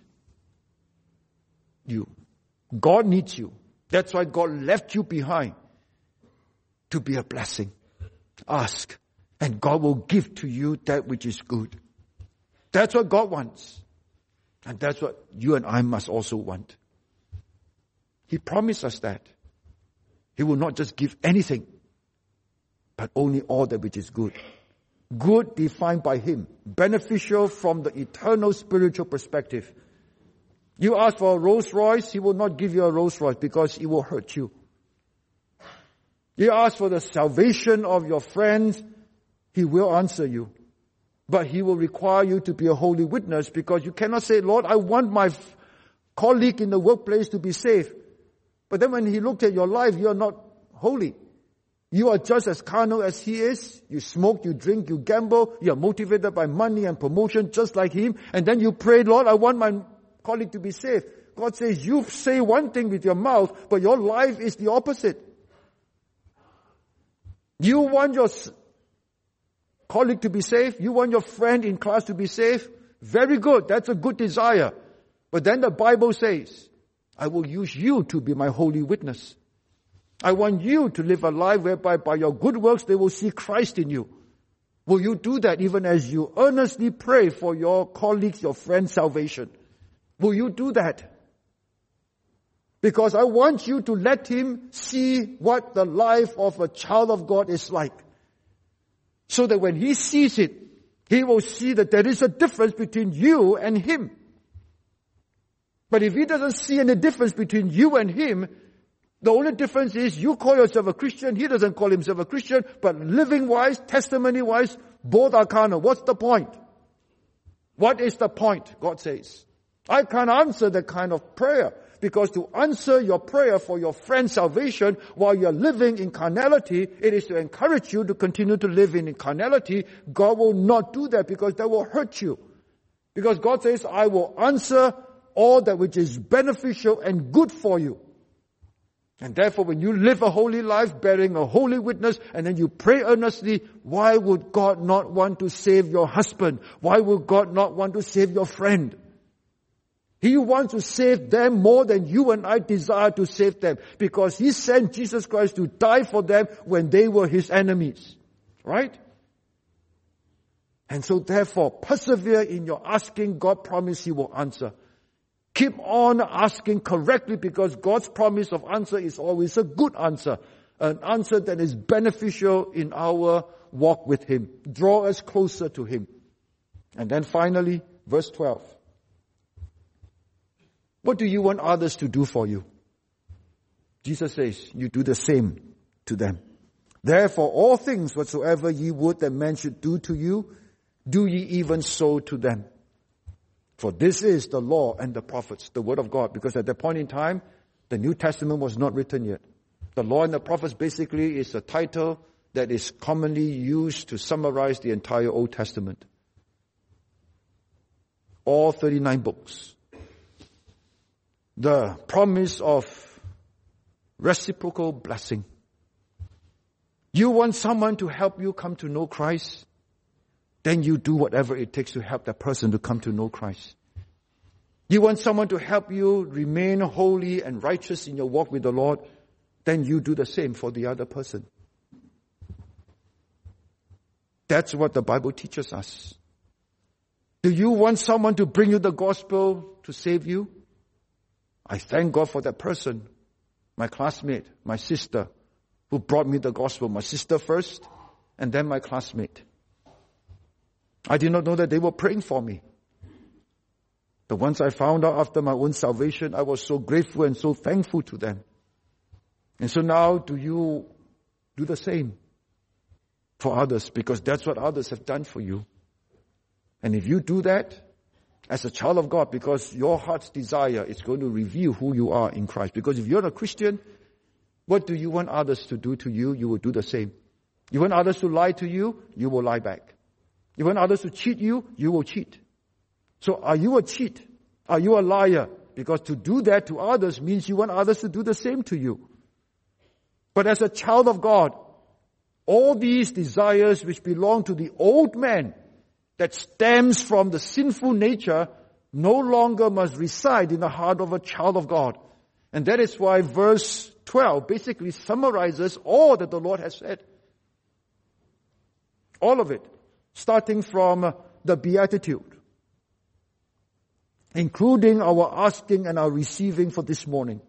you. God needs you. That's why God left you behind to be a blessing. Ask, and God will give to you that which is good. That's what God wants. And that's what you and I must also want. He promised us that. He will not just give anything, but only all that which is good. Good defined by Him. Beneficial from the eternal spiritual perspective. You ask for a Rolls Royce, He will not give you a Rolls Royce because it will hurt you. You ask for the salvation of your friends, He will answer you. But He will require you to be a holy witness because you cannot say, Lord, I want my colleague in the workplace to be saved. But then when He looked at your life, you are not holy. You are just as carnal as he is. You smoke, you drink, you gamble. You are motivated by money and promotion just like him. And then you pray, Lord, I want my colleague to be saved. God says, you say one thing with your mouth, but your life is the opposite. You want your colleague to be saved. You want your friend in class to be saved. Very good. That's a good desire. But then the Bible says, I will use you to be my holy witness. I want you to live a life whereby by your good works they will see Christ in you. Will you do that even as you earnestly pray for your colleagues, your friends' salvation? Will you do that? Because I want you to let him see what the life of a child of God is like. So that when he sees it, he will see that there is a difference between you and him. But if he doesn't see any difference between you and him, The only difference is you call yourself a Christian, he doesn't call himself a Christian, but living-wise, testimony-wise, both are carnal. What's the point? What is the point, God says? I can't answer that kind of prayer, because to answer your prayer for your friend's salvation while you're living in carnality, it is to encourage you to continue to live in carnality. God will not do that, because that will hurt you. Because God says, I will answer all that which is beneficial and good for you. And therefore, when you live a holy life, bearing a holy witness, and then you pray earnestly, why would God not want to save your husband? Why would God not want to save your friend? He wants to save them more than you and I desire to save them, because He sent Jesus Christ to die for them when they were His enemies. Right? And so therefore, persevere in your asking. God promised He will answer. Keep on asking correctly, because God's promise of answer is always a good answer. An answer that is beneficial in our walk with Him. Draw us closer to Him. And then finally, verse 12. What do you want others to do for you? Jesus says, you do the same to them. Therefore, all things whatsoever ye would that men should do to you, do ye even so to them. For this is the law and the prophets, the word of God. Because at that point in time, the New Testament was not written yet. The law and the prophets basically is a title that is commonly used to summarize the entire Old Testament. All 39 books. The promise of reciprocal blessing. You want someone to help you come to know Christ? Then you do whatever it takes to help that person to come to know Christ. You want someone to help you remain holy and righteous in your walk with the Lord? Then you do the same for the other person. That's what the Bible teaches us. Do you want someone to bring you the gospel to save you? I thank God for that person, my classmate, my sister, who brought me the gospel. My sister first, and then my classmate. I did not know that they were praying for me. But once I found out after my own salvation, I was so grateful and so thankful to them. And so now, do you do the same for others? Because that's what others have done for you. And if you do that, as a child of God, because your heart's desire is going to reveal who you are in Christ. Because if you're a Christian, what do you want others to do to you? You will do the same. You want others to lie to you? You will lie back. You want others to cheat you? You will cheat. So are you a cheat? Are you a liar? Because to do that to others means you want others to do the same to you. But as a child of God, all these desires which belong to the old man, that stems from the sinful nature, no longer must reside in the heart of a child of God. And that is why verse 12 basically summarizes all that the Lord has said. All of it. Starting from the Beatitude. Including our asking and our receiving for this morning.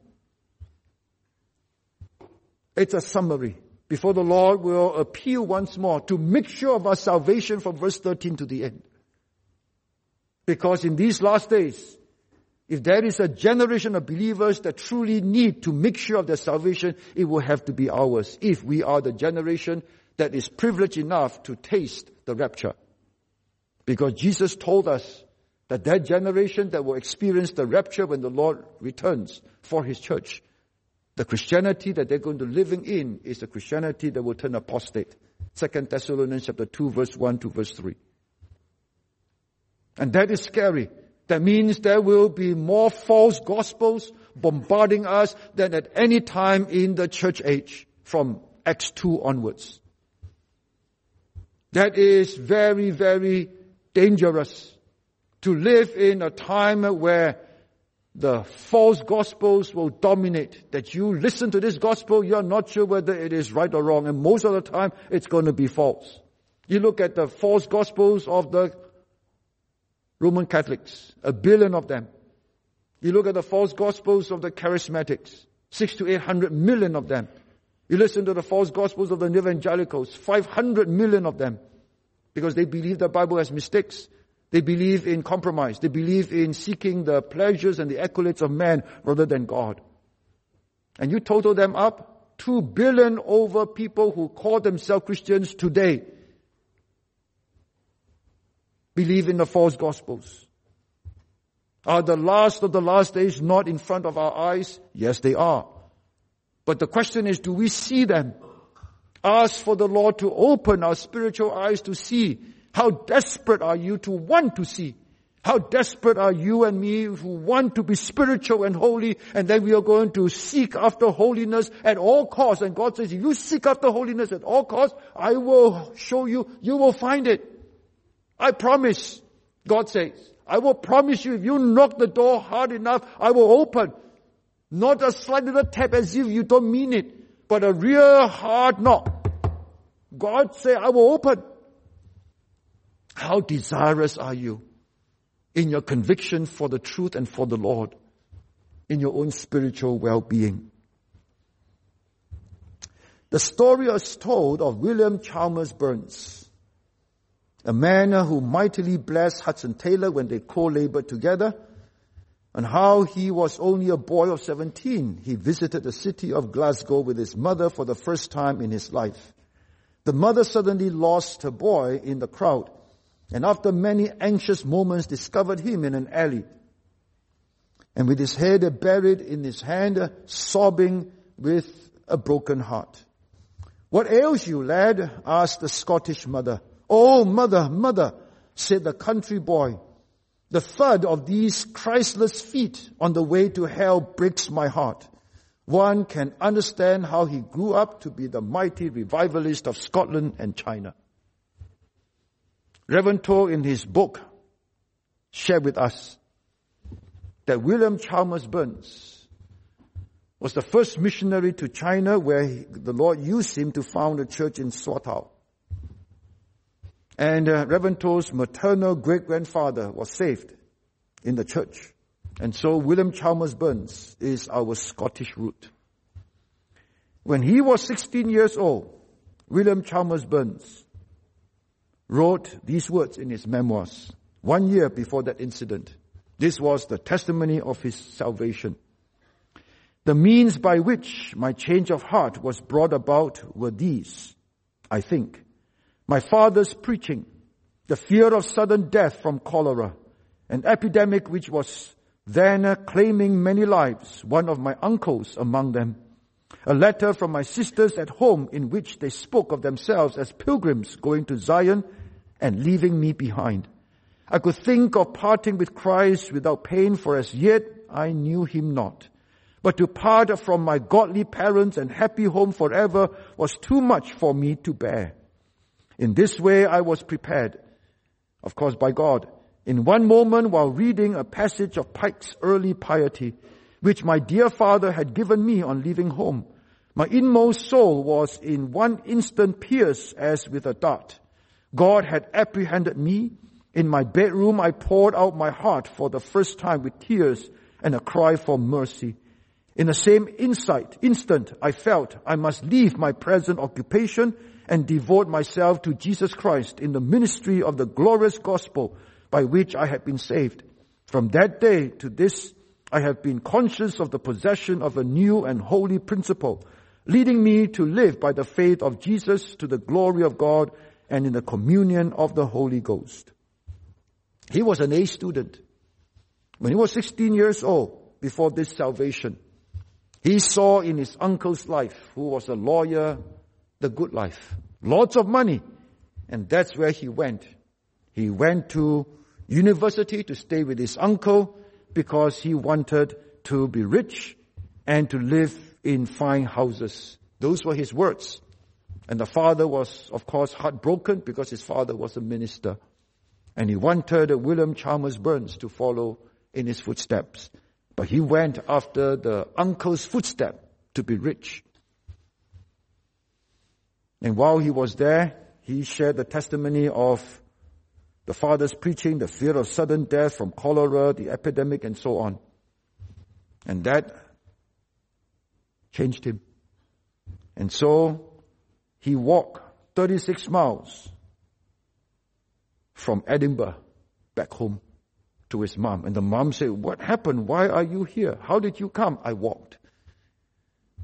It's a summary. Before the Lord will appeal once more to make sure of our salvation from verse 13 to the end. Because in these last days, if there is a generation of believers that truly need to make sure of their salvation, it will have to be ours. If we are the generation that is privileged enough to taste the rapture. Because Jesus told us that generation that will experience the rapture when the Lord returns for His church, the Christianity that they're going to living in is a Christianity that will turn apostate. 2 Thessalonians chapter 2 verse 1 to verse 3. And that is scary. That means there will be more false gospels bombarding us than at any time in the church age from Acts 2 onwards. That is very, very dangerous to live in a time where the false gospels will dominate. That you listen to this gospel, you're not sure whether it is right or wrong. And most of the time, it's going to be false. You look at the false gospels of the Roman Catholics, 1 billion of them. You look at the false gospels of the Charismatics, 600 to 800 million of them. You listen to the false gospels of the evangelicals, 500 million of them. Because they believe the Bible has mistakes. They believe in compromise. They believe in seeking the pleasures and the accolades of man rather than God. And you total them up, 2 billion over people who call themselves Christians today believe in the false gospels. Are the last of the last days not in front of our eyes? Yes, they are. But the question is, do we see them? Ask for the Lord to open our spiritual eyes to see. How desperate are you to want to see? How desperate are you and me who want to be spiritual and holy, and then we are going to seek after holiness at all costs. And God says, if you seek after holiness at all costs, I will show you, you will find it. I promise, God says. I will promise you, if you knock the door hard enough, I will open. Not a slight little tap as if you don't mean it, but a real hard knock. God says, I will open. How desirous are you in your conviction for the truth and for the Lord, in your own spiritual well-being? The story is told of William Chalmers Burns, a man who mightily blessed Hudson Taylor when they co-labored together, and how he was only a boy of 17. He visited the city of Glasgow with his mother for the first time in his life. The mother suddenly lost her boy in the crowd, and after many anxious moments discovered him in an alley, and with his head buried in his hand, sobbing with a broken heart. "What ails you, lad?" asked the Scottish mother. "Oh, mother," said the country boy, "the thud of these Christless feet on the way to hell breaks my heart." One can understand how he grew up to be the mighty revivalist of Scotland and China. Reverend Toh, in his book, shared with us that William Chalmers Burns was the first missionary to China, where the Lord used him to found a church in Swatow. And Reverend Toh's maternal great-grandfather was saved in the church. And so William Chalmers Burns is our Scottish root. When he was 16 years old, William Chalmers Burns wrote these words in his memoirs 1 year before that incident. This was the testimony of his salvation. "The means by which my change of heart was brought about were these, I think. My father's preaching, the fear of sudden death from cholera, an epidemic which was then claiming many lives, one of my uncles among them, a letter from my sisters at home in which they spoke of themselves as pilgrims going to Zion and leaving me behind. I could think of parting with Christ without pain, for as yet I knew him not. But to part from my godly parents and happy home forever was too much for me to bear. In this way I was prepared, of course by God, in one moment while reading a passage of Pike's Early Piety, which my dear father had given me on leaving home. My inmost soul was in one instant pierced as with a dart. God had apprehended me. In my bedroom I poured out my heart for the first time with tears and a cry for mercy. In the same instant I felt I must leave my present occupation and devote myself to Jesus Christ in the ministry of the glorious gospel by which I had been saved. From that day to this, I have been conscious of the possession of a new and holy principle, leading me to live by the faith of Jesus to the glory of God and in the communion of the Holy Ghost." He was an A student. When he was 16 years old, before this salvation, he saw in his uncle's life, who was a lawyer, the good life. Lots of money. And that's where he went. He went to university to stay with his uncle because he wanted to be rich and to live in fine houses. Those were his words. And the father was, of course, heartbroken because his father was a minister. And he wanted William Chalmers Burns to follow in his footsteps. But he went after the uncle's footstep to be rich. And while he was there, he shared the testimony of the father's preaching, the fear of sudden death from cholera, the epidemic, and so on. And that changed him. And so he walked 36 miles from Edinburgh back home to his mom. And the mom said, "What happened? Why are you here? How did you come?" "I walked."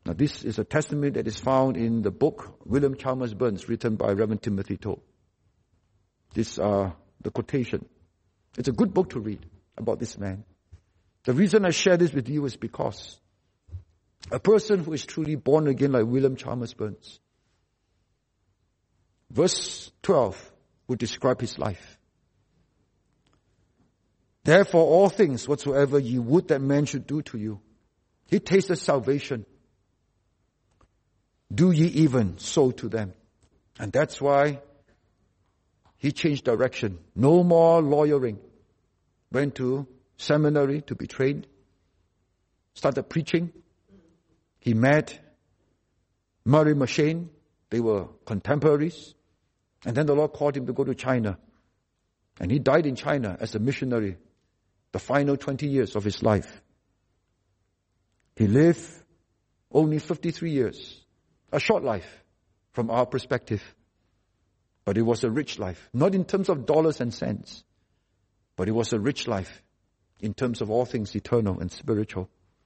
Now this is a testimony that is found in the book William Chalmers Burns, written by Reverend Timothy Toh. These are the quotation. It's a good book to read about this man. The reason I share this with you is because a person who is truly born again like William Chalmers Burns, verse 12 would describe his life. Therefore all things whatsoever ye would that men should do to you, he tasted salvation. Do ye even so to them. And that's why he changed direction. No more lawyering. Went to seminary to be trained. Started preaching. He met Murray M'Cheyne. They were contemporaries. And then the Lord called him to go to China. And he died in China as a missionary, the final 20 years of his life. He lived only 53 years. A short life from our perspective. But it was a rich life. Not in terms of dollars and cents. But it was a rich life in terms of all things eternal and spiritual.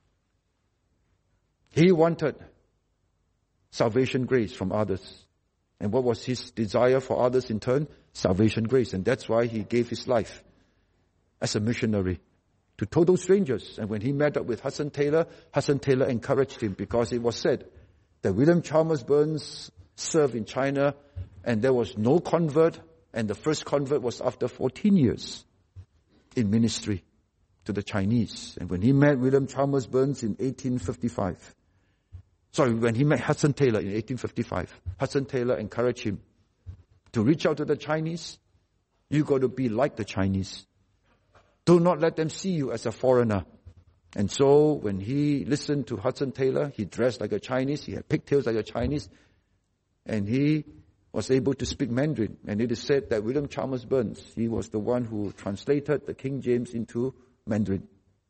He wanted salvation grace from others. And what was his desire for others in turn? Salvation grace. And that's why he gave his life as a missionary to total strangers. And when he met up with Hudson Taylor encouraged him, because it was said that William Chalmers Burns served in China and there was no convert, and the first convert was after 14 years in ministry to the Chinese. And when he met William Chalmers Burns in 1855, when he met Hudson Taylor in 1855, Hudson Taylor encouraged him to reach out to the Chinese. You got to be like the Chinese. Do not let them see you as a foreigner. And so when he listened to Hudson Taylor, he dressed like a Chinese, he had pigtails like a Chinese, and he was able to speak Mandarin. And it is said that William Chalmers Burns, he was the one who translated the King James into Mandarin.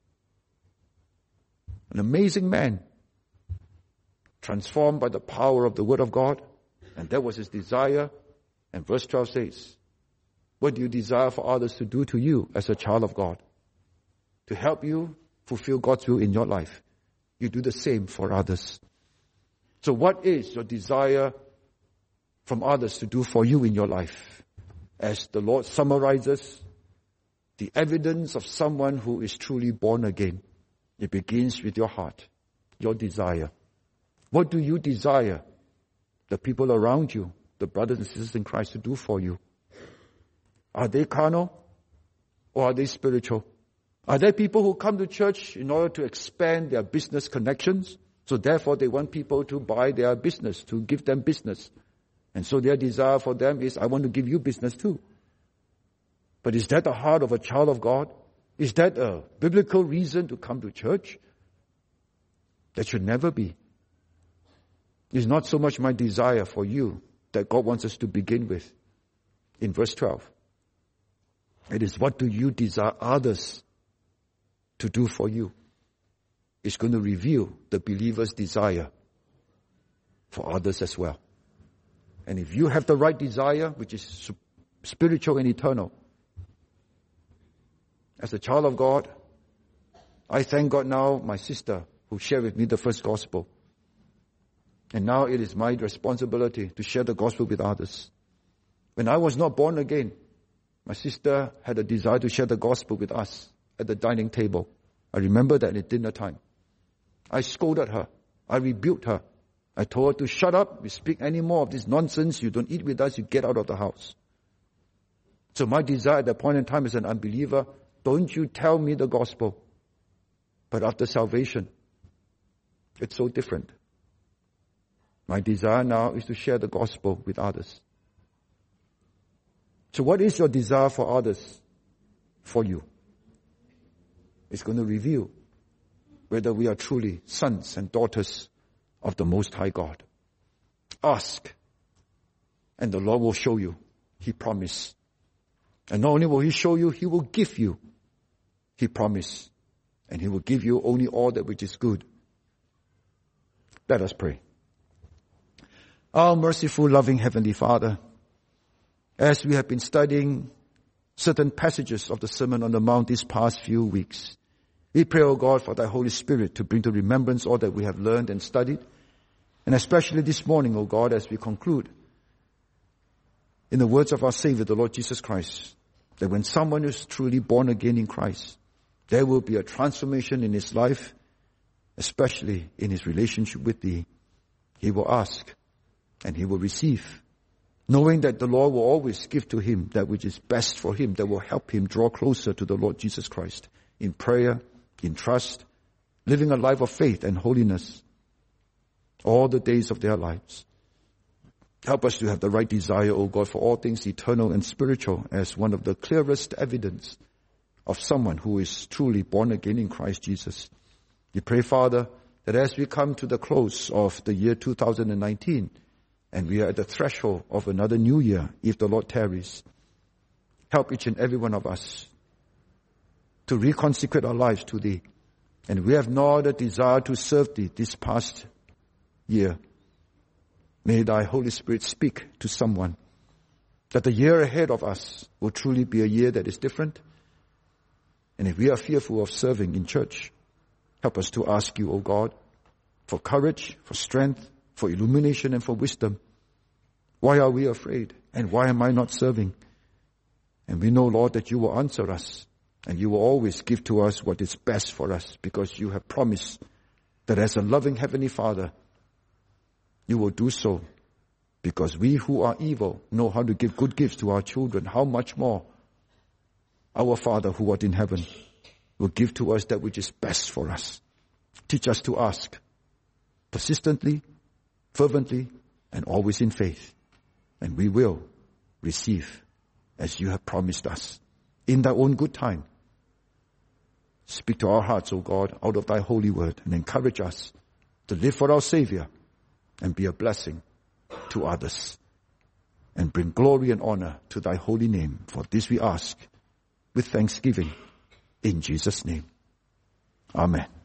An amazing man, transformed by the power of the Word of God, and that was his desire. And verse 12 says, what do you desire for others to do to you as a child of God? To help you fulfill God's will in your life. You do the same for others. So what is your desire from others to do for you in your life? As the Lord summarizes the evidence of someone who is truly born again, it begins with your heart, your desire. What do you desire the people around you, the brothers and sisters in Christ, to do for you? Are they carnal or are they spiritual? Are there people who come to church in order to expand their business connections? So therefore they want people to buy their business, to give them business. And so their desire for them is, I want to give you business too. But is that the heart of a child of God? Is that a biblical reason to come to church? That should never be. It's not so much my desire for you that God wants us to begin with. In verse 12. It is, what do you desire others to do for you? It's going to reveal the believer's desire for others as well. And if you have the right desire, which is spiritual and eternal, as a child of God, I thank God now, my sister who shared with me the first gospel. And now it is my responsibility to share the gospel with others. When I was not born again, my sister had a desire to share the gospel with us at the dining table. I remember that at dinner time. I scolded her. I rebuked her. I told her to shut up. You speak any more of this nonsense. You don't eat with us. You get out of the house. So my desire at that point in time as an unbeliever, don't you tell me the gospel. But after salvation, it's so different. My desire now is to share the gospel with others. So what is your desire for others, for you? It's going to reveal whether we are truly sons and daughters of the Most High God. Ask, and the Lord will show you. He promised. And not only will He show you, He will give you. He promised. And He will give you only all that which is good. Let us pray. Our merciful, loving Heavenly Father, as we have been studying certain passages of the Sermon on the Mount these past few weeks, we pray, O God, for Thy Holy Spirit to bring to remembrance all that we have learned and studied, And especially this morning, O God, as we conclude, in the words of our Savior, the Lord Jesus Christ, that when someone is truly born again in Christ, there will be a transformation in his life, especially in his relationship with Thee. He will ask and he will receive, knowing that the Lord will always give to him that which is best for him, that will help him draw closer to the Lord Jesus Christ in prayer, in trust, living a life of faith and holiness all the days of their lives. Help us to have the right desire, O God, for all things eternal and spiritual as one of the clearest evidence of someone who is truly born again in Christ Jesus. We pray, Father, that as we come to the close of the year 2019, and we are at the threshold of another new year, if the Lord tarries, help each and every one of us to reconsecrate our lives to Thee. And we have not a desire to serve Thee this past year. May Thy Holy Spirit speak to someone, that the year ahead of us will truly be a year that is different. And if we are fearful of serving in church, help us to ask You, O God, for courage, for strength, for illumination, and for wisdom. Why are we afraid? And why am I not serving? And we know, Lord, that You will answer us, and You will always give to us what is best for us, because You have promised that as a loving Heavenly Father, You will do so, because we who are evil know how to give good gifts to our children. How much more our Father who art in heaven will give to us that which is best for us. Teach us to ask persistently, fervently, and always in faith. And we will receive as You have promised us in Thy own good time. Speak to our hearts, O God, out of Thy holy word, and encourage us to live for our Savior and be a blessing to others, and bring glory and honor to Thy holy name. For this we ask with thanksgiving in Jesus' name. Amen.